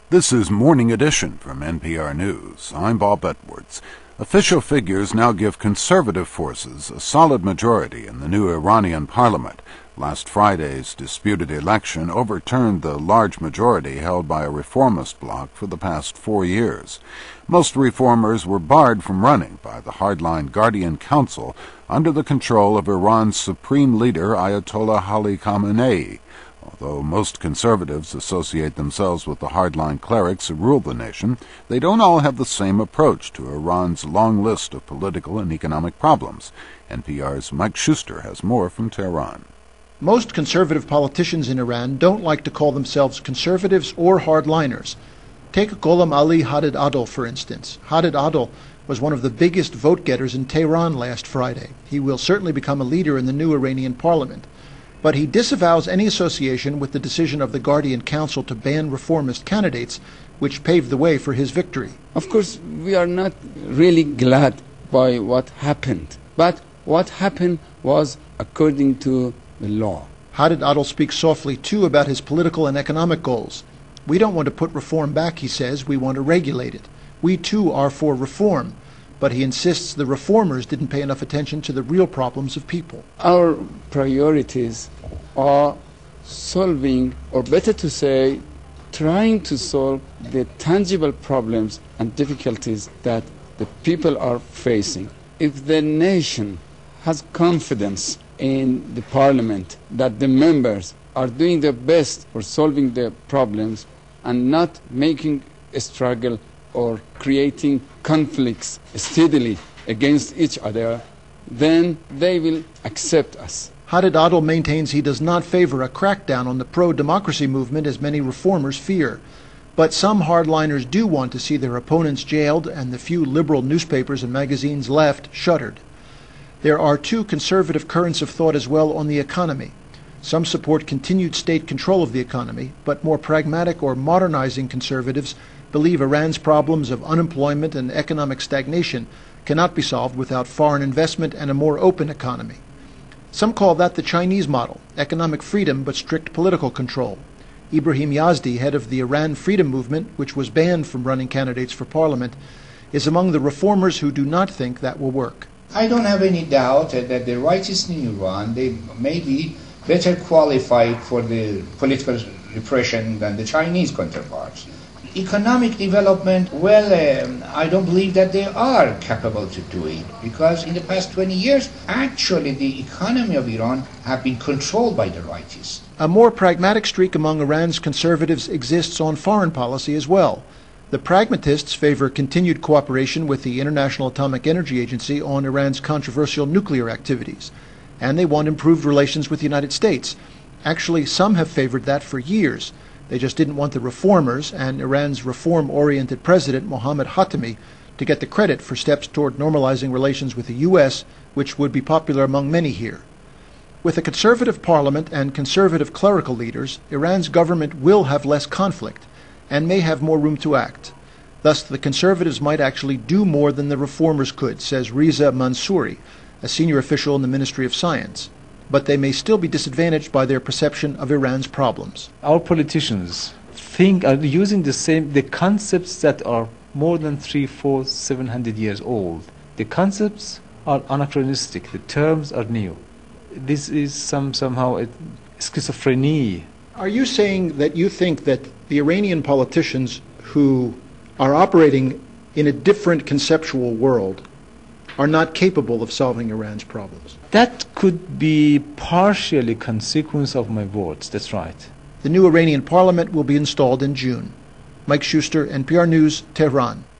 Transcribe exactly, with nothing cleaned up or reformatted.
This is Morning Edition from N P R News. I'm Bob Edwards. Official figures now give conservative forces a solid majority in the new Iranian parliament. Last Friday's disputed election overturned the large majority held by a reformist bloc for the past four years. Most reformers were barred from running by the hardline Guardian Council under the control of Iran's supreme leader Ayatollah Ali Khamenei. Although most conservatives associate themselves with the hardline clerics who rule the nation, they don't all have the same approach to Iran's long list of political and economic problems. N P R's Mike Schuster has more from Tehran. Most conservative politicians in Iran don't like to call themselves conservatives or hardliners. Take Gholam Ali Hadid-Adol, for instance. Hadid-Adol was one of the biggest vote-getters in Tehran last Friday. He will certainly become a leader in the new Iranian parliament. But he disavows any association with the decision of the Guardian Council to ban reformist candidates, which paved the way for his victory. Of course, we are not really glad by what happened. But what happened was according to the law. Hadid-Adol speaks softly, too, about his political and economic goals. We don't want to put reform back, he says. We want to regulate it. We, too, are for reform. But he insists the reformers didn't pay enough attention to the real problems of people. Our priorities are solving, or better to say, trying to solve the tangible problems and difficulties that the people are facing. If the nation has confidence in the parliament that the members are doing their best for solving the problems and not making a struggle or creating conflicts steadily against each other, then they will accept us. Hadid-Adol maintains he does not favor a crackdown on the pro-democracy movement as many reformers fear. But some hardliners do want to see their opponents jailed and the few liberal newspapers and magazines left shuttered. There are two conservative currents of thought as well on the economy. Some support continued state control of the economy, but more pragmatic or modernizing conservatives believe Iran's problems of unemployment and economic stagnation cannot be solved without foreign investment and a more open economy. Some call that the Chinese model, economic freedom but strict political control. Ibrahim Yazdi, head of the Iran Freedom Movement, which was banned from running candidates for parliament, is among the reformers who do not think that will work. I don't have any doubt that the rightists in Iran, they may be better qualified for the political repression than the Chinese counterparts. Economic development, well, um, I don't believe that they are capable to do it, because in the past twenty years, actually the economy of Iran have been controlled by the rightists. A more pragmatic streak among Iran's conservatives exists on foreign policy as well. The pragmatists favor continued cooperation with the International Atomic Energy Agency on Iran's controversial nuclear activities, and they want improved relations with the United States. Actually, some have favored that for years. They just didn't want the reformers and Iran's reform-oriented president, Mohammad Khatami, to get the credit for steps toward normalizing relations with the U S, which would be popular among many here. With a conservative parliament and conservative clerical leaders, Iran's government will have less conflict and may have more room to act. Thus, the conservatives might actually do more than the reformers could, says Reza Mansouri, a senior official in the Ministry of Science. But they may still be disadvantaged by their perception of Iran's problems. Our politicians think are using the same the concepts that are more than three, four, seven hundred years old. The concepts are anachronistic. The terms are new. This is some somehow a schizophrenia. Are you saying that you think that the Iranian politicians who are operating in a different conceptual world are not capable of solving Iran's problems? That could be partially consequence of my words. That's right. The new Iranian parliament will be installed in June. Mike Schuster, N P R News, Tehran.